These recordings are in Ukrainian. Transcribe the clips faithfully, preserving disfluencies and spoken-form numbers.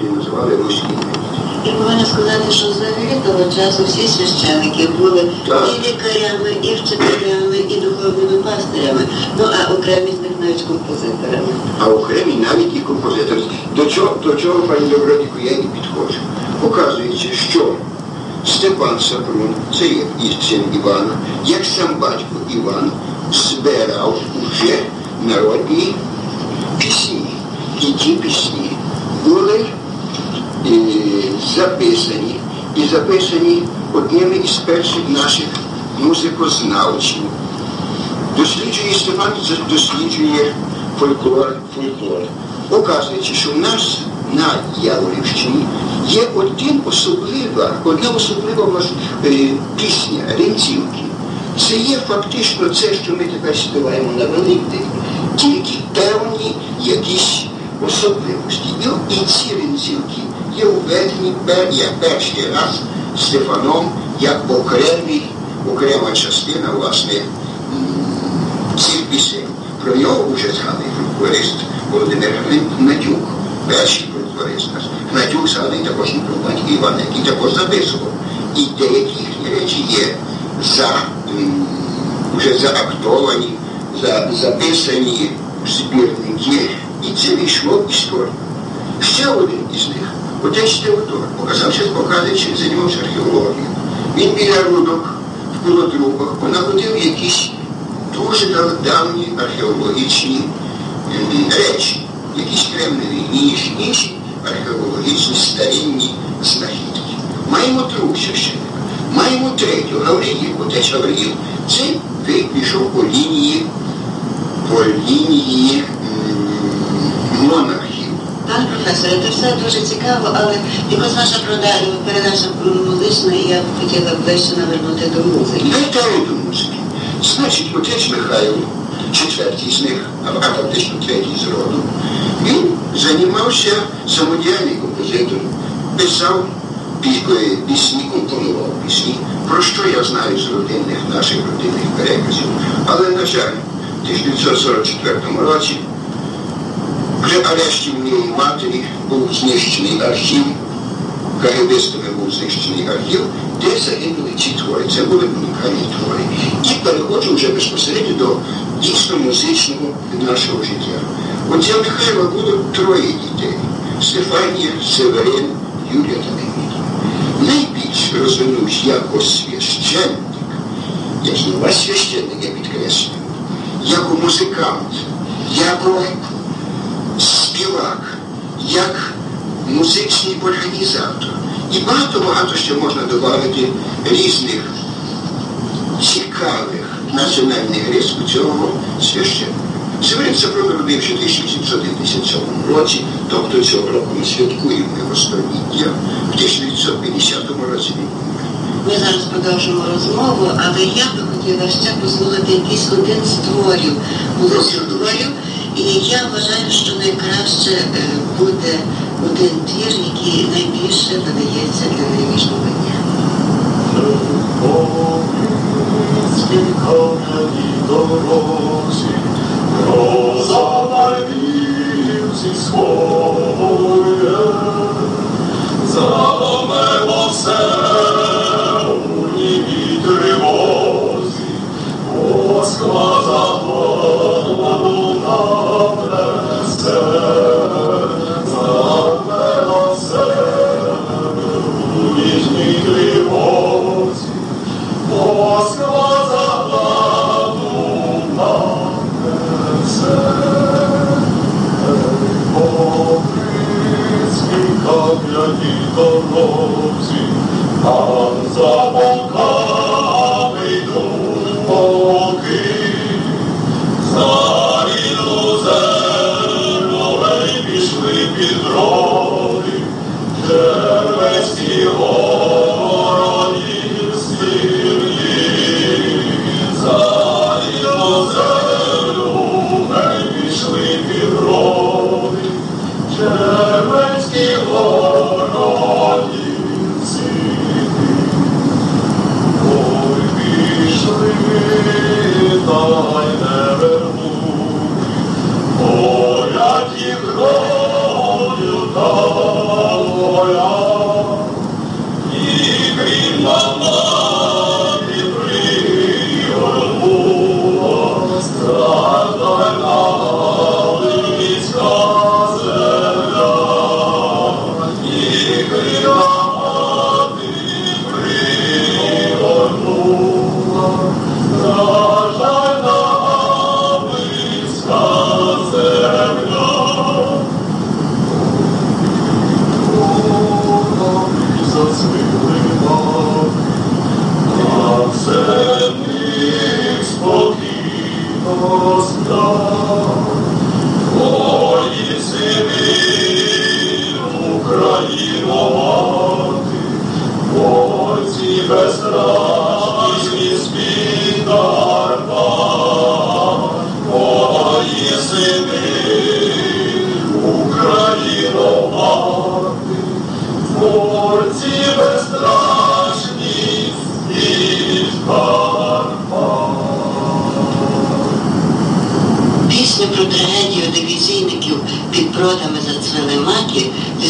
і називали руський мір. І повинна сказати, що взагалі того часу всі священники були так. і лікарями, і вчителями, і духовними пастирями, ну а окремі з них навіть композиторами. А окремі навіть і композитори. До чого, до чого, пані Добродіку, я і підходжу. Показується, що Степан Сапрун, це є і син Івана, як сам батько Іван, збирав уже народні пісні. І ті пісні були е, записані, і записані одними із перших наших музикознавців. Досліджує Степан, досліджує фольклор, фольклор. Оказується, що в нас на Яворівщині є один особлива, одна особлива е, пісня Ренцівки. Це є фактично це, що ми тепер співаємо на Великдень, тільки певні якісь особливості. І, і ці Ренцівки є введені як перший раз Стефаном, як окремий, окрема частина, власне, цих пісень. Про нього вже згаданий фольклорист Володимир Гнатюк, перший фольклорист наш. Гнатюк згаданий також і про батька Івана, який також записував. І деякі їхні речі є за, вже заактовані, за, записані в збірники. І це війшло в історію. Ще один із них, отець Теодор, показав, що показує, чим займався археологією. Він біля Рудок, в Колодрубах, понаходив якісь дуже давні археологічні речі, якісь кремневі ніж, інші археологічні старинні знахідки. Маємо другого священника, маємо третього, Гавриїл, отець Гавриїл. Це пішов по лінії, по лінії монархів. Пане професоре, це все дуже цікаво, але якось наша передача музична, і я б хотіла ближче навернути до музики. Вертаю до музики. Значить, отець Михайло, четвертий з них, а фактично третій з роду, він займався самодіяльний композитор, писав пісні, компонував пісні, про що я знаю з родинних, наших родинних переказів. Але, на жаль, в тисяча дев'ятсот сорок четвертому році при арешті моєї матері був знищений архів, КГБистами був знищений архів, де загинули ці твори. Це були унікальні твори. І переходжу вже безпосередньо до дійсно музичного нашого життя. Отця Михайла було троє дітей. Стефанія, Северин, Юлія та Неміда. Найбільш розвинувся як священник, як знову священник, я підкреслюю, як музикант, як співак, як музичний організатор. І багато-багато ще можна додати різних цікавих національних рис у цього священника. Северин Сапрун народився в тисяча вісімсот п'ятдесят сьомому році, тобто цього року ми святкуємо його століття, в тисяча дев'ятсот п'ятдесятому році він помер. Ми зараз продовжимо розмову, але я би хотіла ще послухати якийсь один з творів, музичних творів, і я вважаю, що найкраще буде один твір, який найбільше видається для нинішнього дня. Заломило все у німій тривозі, Москва загону нам несе. Заломило все у ніжній тривозі, Москва загону нам несе. Кам'яні дорозі, там за вовками йдуть полки, за рідну землю ей пішли під дроги, червецькі городі стирні, за рідну землю ей пішли під дроги, червецькі городі сині. Ой, пішли, та й не вернуть, боять їх кров'ю та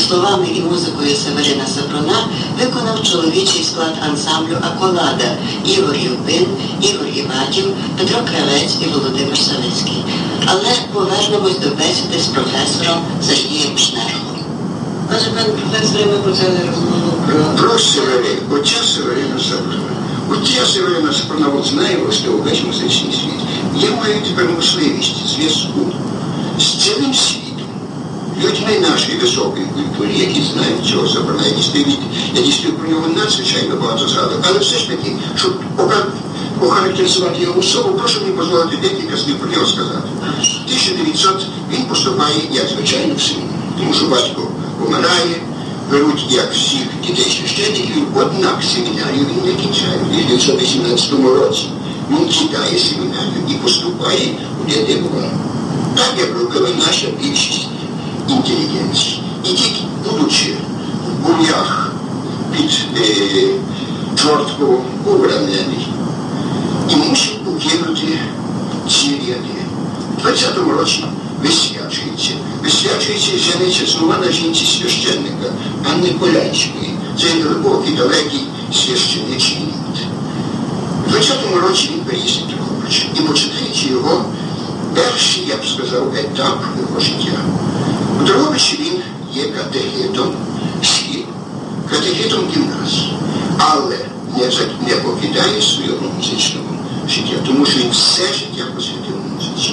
словами і музикою Северина Сапруна виконав чоловічий склад ансамблю «Аколада» Ігор Юпин, Ігор Іваків, Петро Кравець і Володимир Савицький. Але повернемось до бесіди з професором Сергієм Шнехом. Отже, пане професоре, ми почали розмову про... Про Северина, отця Северина Сапруна. Отця Северина Сапруна, от знає ось весь музичний світ. Я маю тепер можливість зв'язку з цілим світом, людьми нашої високої культури, які знають цього Сапруна. Я дійсно, я дійсно про нього надзвичайно багато згадував. Але все ж таки, щоб охарактеризувати його особу, прошу мені дозволити декілька слів про нього сказати. тисяча дев'ятсот він поступає, як звичайно, в семінарію, тому що батько помирає, беруть, як всіх дітей священників, однак семінарію він не кінчає. У тисяча дев'ятсот вісімнадцятому році він кидає семінарію і поступає у Дядебуга. Так, як робила наша більшість інтелігенції. І тільки, будучи в боях під е, Чортково обранений, і мусив покинути ці ряди. У двадцятому році висвячується. Висвячується і жениться знову на жінці священника Анни Полянської. Це глибокий, далекий священичий рід. У двадцятому році він переїздить в Дрогобич. І починаючи його перший, я б сказав, етап його життя. У Дрогобичі він є катехетом шкіл, катехетом гімназії, але не, не покидає свого музичного життя, тому що він все життя посвятив музиці.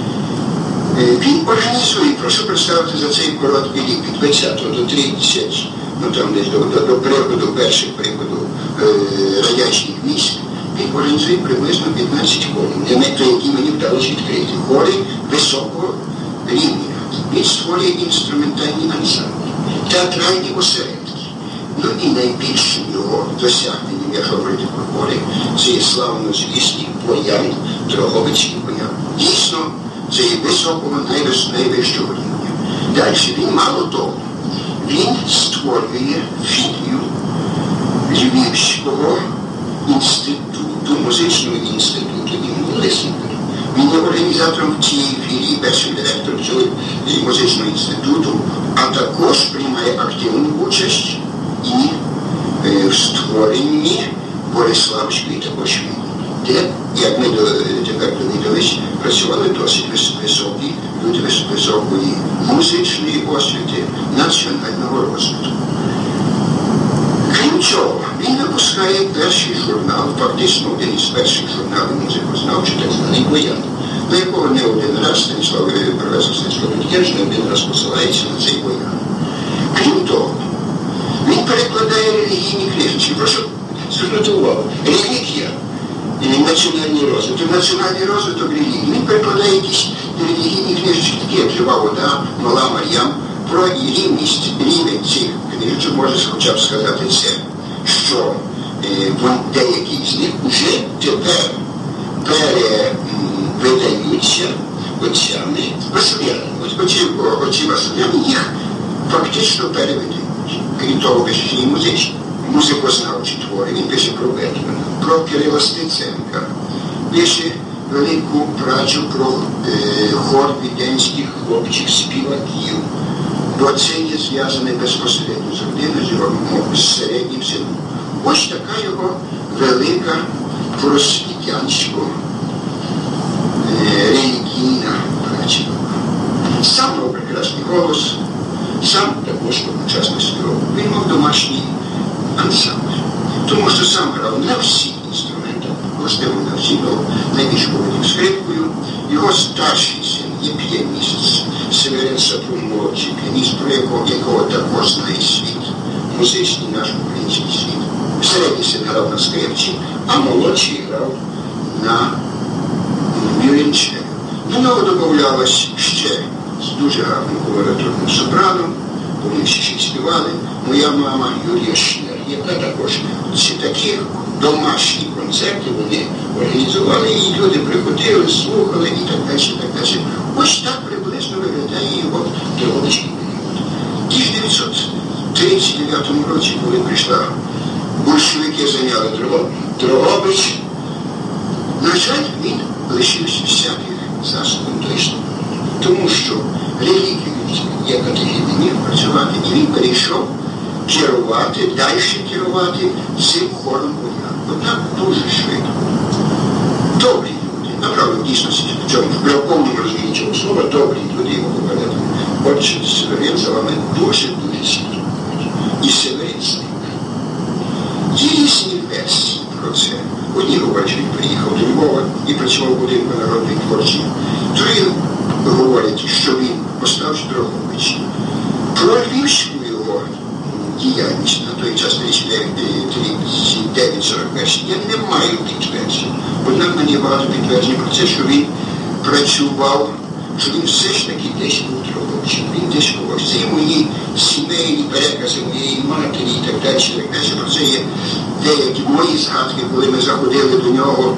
Він організує, прошу представити за цей короткий рік, від двадцятого до тридцятого, ну там десь до, до, до приходу, перших приходу е, радянських військ, він організує приблизно п'ятнадцять хорів, про які мені вдалося відкрити. Хори високого рівня. Він створює інструментальні ансамблі, театральні осередки. Ну і найбільшим його досягненням, якщо говорити про хори, це є славнозвісний боян, Дрогобицький боян. Дійсно, це є високого, найвищого рівня. Далі, він мало того, він створює філію Львівського інституту, музичного інституту імені Лисенка. Він є організатором цієї філії, першим директором цього музичного інституту, а також приймає активну участь і е, в створенні Бориславської також філії, де, як ми до, тепер довідались, працювали досить високі люди високої музичної освіти, національного розвитку. Крім цього, він випускає перший журнал, фактично один із перших журналів музикознавчих, так званий «Боян», на якого не один раз Станіслав, професор Станіслав Лютєш не один раз посилається на цей «Боян». Крім того, він перекладає релігійні книжечки. Прошу звернути увагу. Релігія і національний розвиток, національний розвиток релігії. Він перекладає якісь релігійні книжечки, такі як «Жива вода», «Мала Мар'ям». Про рівність, рівень цих книжок можна хоча б сказати це, що е, деякі з них вже тепер перевидаються отцями Василянами. Оці, оці Василяни їх фактично перевидають. Крім того, пише і музичні, музикознавчі твори. Він пише про Бетмена, про Кирила Стеценка, пише велику працю про е, хор віденських хлопчих співаків. Бо це є зв'язане безпосередньо з родиною, з його з середнім сином. Ось така його велика просвітянсько е, релігійна праця. Сам мав прекрасний голос, сам також одночасно співав. Він мав домашній ансамбль, тому що сам грав на всіх інструментах, властиво на всі, найбільш володів скрипкою. Його старший син є піаніст, Северин Сапрун, молодший піаніст, про якого, якого також знає світ, музичний наш український світ. Середній син грав на скрипці, а молодший грав на віолончелі. До нього додавалось ще з дуже гарним колоратурним сопраном, вони всі ще співали. Моя мама Юрія Шнер, яка також ці такі домашні концерти вони організували, і люди приходили, слухали і так далі, і так далі. Ось так приблизно виглядає його теологічний період. У тисяча дев'ятсот тридцять дев'ятому році, коли прийшла большевики, зайняли Дрогобич, на жаль, він лишився всяких заслуг до існування. Тому що релігію є катехизмів працювати, і він перейшов керувати, далі керувати цим хором Уніан. Однак дуже швидко. Добрі люди, направду, в дійсності, в цьому, в повному розумінні цього слова, добрі люди його попередили. Отже, Северин за вами дуже-дуже слідкують. І Северин з ним. Є різні версії про це. Одні говорять, що він приїхав до Львова і працював в будинку народної творчі. Другі говорять, що він постав в Дрогобичі. Про львівську його діяльність на той час тридцять дев'ять сорок один я не маю підтверджень. Однак мені багато підтверджень про це, що він працював, що він все ж таки десь був в Дрогобичі. Він десь когось. Це і мої сімейні перекази моєї матері і так далі. Так далі. Про це є деякі мої згадки, коли ми заходили до нього.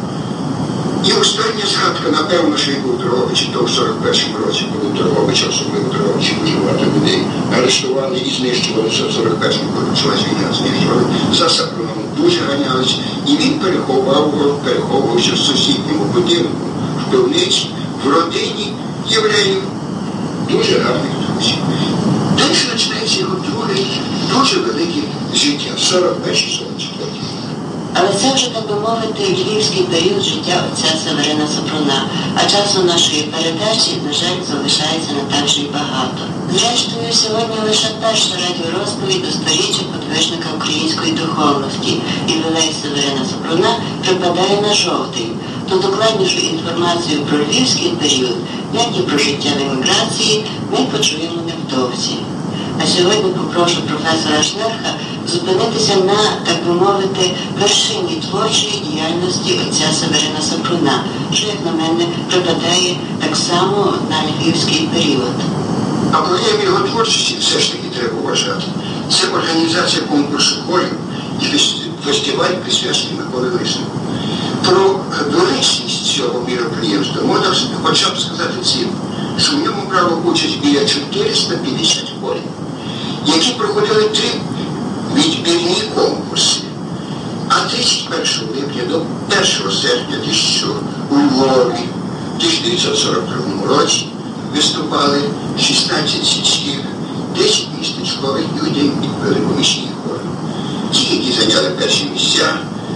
І остання згадка, напевно, що він був в Дрогобичі, то в сорок першому році, коли в Дрогобичі, особливо в Дрогобичі, дуже багато людей арештували і знищували, в сорок першому, коли почалась війна, знищували, за Сапроном дуже ганялись. І він переховав, переховувався в сусідньому будинку, в пивниці, в родині євреїв, дуже гарних друзів. Далі починається його друге, дуже велике життя, сорок перший сорок четвертий. Але це вже, так би мовити, львівський період життя отця Северина Супруна, а часу нашої передачі, на жаль, залишається не так же й багато. Зрештою, сьогодні лише перша радіорозповідь до сторіччя подвижника української духовності, і ювілей Северина Супруна припадає на жовтий. То докладнішу інформацію про львівський період, як і про життя в еміграції, ми почуємо невдовзі. А сьогодні попрошу професора Шнерха зупинитися на, так би мовити, вершині творчої діяльності отця Северина Супруна, що, як на мене, припадає так само на львівський період. А прояв його творчості все ж таки треба вважати. Це організація конкурсу хорів і фестиваль, присвячений Миколі Лисенку. Про величність цього міроприємства можна хоча б сказати цим, що в ньому брало участь біля чотириста п'ятдесят хорів, які проходили три відбірні конкурси. А тридцять першого липня до першого серпня у Львові в тисяча дев'ятсот сорок другому році виступали шістнадцять сільських, десять містечкових і один великоміський хор. Ті, які зайняли перші місця,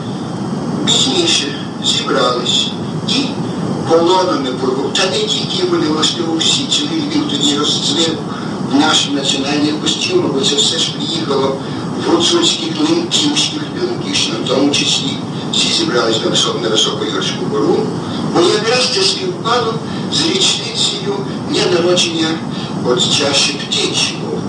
пізніше зібрались і колонами, та не тільки вони, властиво всі, цілий Львів тоді розцвів в наших національних костюмах, бо це все ж приїхало в гуцульських, лемківських, лемківщина в тому числі. Всі зібрались на, висок, на Високогірську гору, бо якраз це співпало з річницею дня народження отця Шептицького.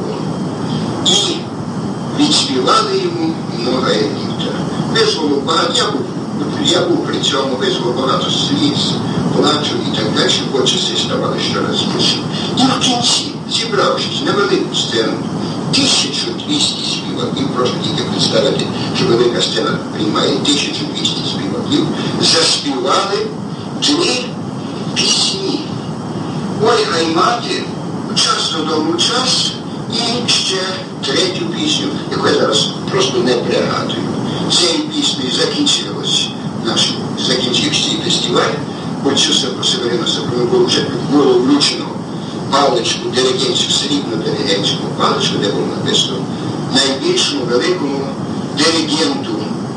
І відспівали йому много літа. Визвало багато, я був, я був при цьому, визвало багато сліз, плачу і так далі, бо часи ставали щораз більше. І в кінці, зібравшись на велику сцену, тисячу двісті співаків, прошу тільки представити, що велика сцена приймає тисячу двісті співаків, заспівали три пісні. Ой, гай мати, час додому час, і ще третю пісню, яку я зараз просто не пригадую. Цією піснею закінчилось наш, закінчився цей фестиваль, отцю Северину Супруну було вже було влучено паличку, диригентську, срібну диригентську паличку, де було написано найбільшому великому диригенту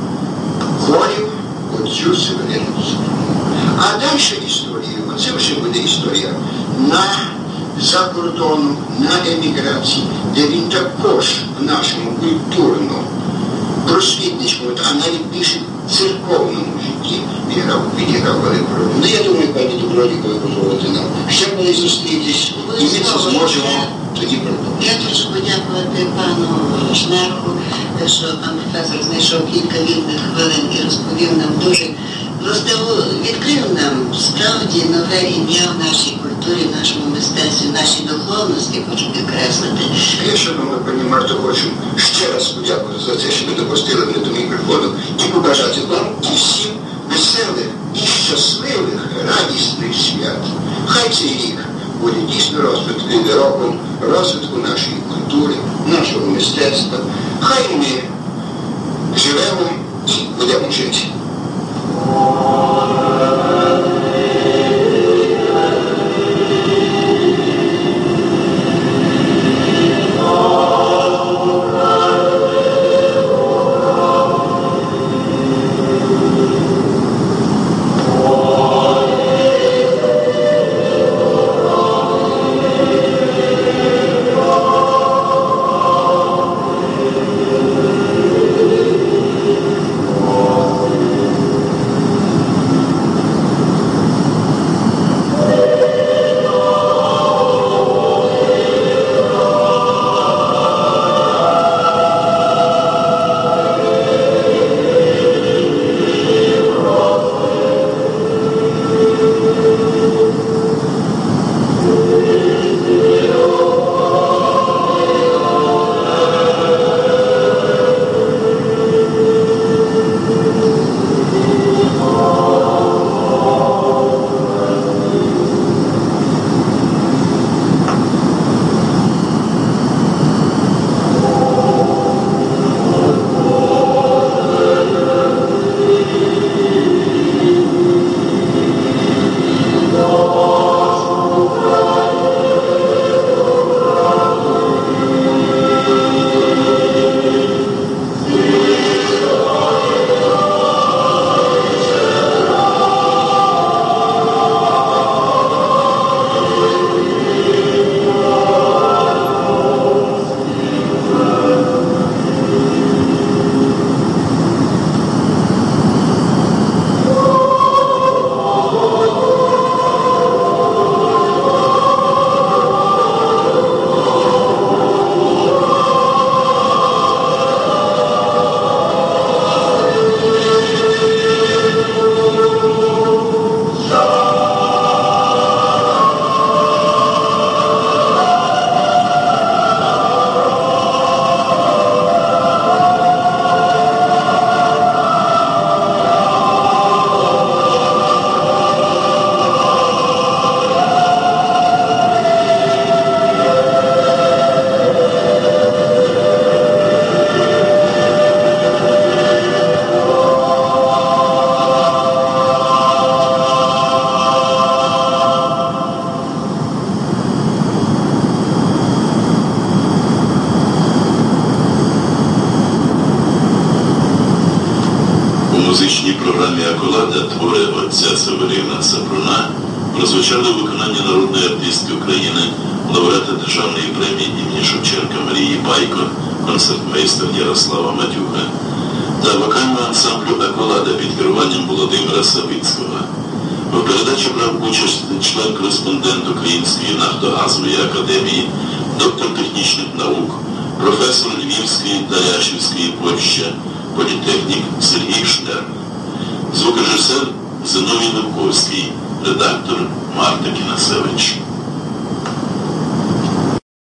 хорів отцю Северину Супруну. А далі історію, оце вже буде історія на за кордоном, на еміграції, де він також в нашому культурному, просвітницькому, а навіть більше церковному житті відіграв, відіграв велику роль. Ну, я думаю, пані Добродіко, ви дозволите нам ще коли зустрітись, і ми це зможемо тоді продовжити. Я хочу подякувати пану Шнерху, що пан професор знайшов кілька вільних хвилин і розповів нам дуже, властиво відкрив нам справді нове ім'я в нашій культурі, в нашому мистецтві, в нашій духовності, хочу підкреслити. Я, шановна пані Марто, хочу ще раз подякувати за те, що ви допустили мене до мікрофону, і побажати вам і всім веселих і щасливих, радісних свят. Хай цей рік буде дійсно роком розвитку нашої культури, нашого мистецтва. Хай ми живемо і будемо жити. У музичній програмі «Аколада» твори отця Северина Сапруна прозвучали у виконанні народної артистки України, лауреата Державної премії імені Шевченка Марії Байко, концертмейстер Ярослава Матюха та вокального ансамблю «Аколада» під керуванням Володимира Савицького. У передачі брав участь член-кореспондент Української нафтогазової академії, доктор технічних наук, професор Львівської та Ляшівської Польщі, політехнік Сергій Шнер, звукорежисер Зиновій Левковський, редактор Марта Кінасевич.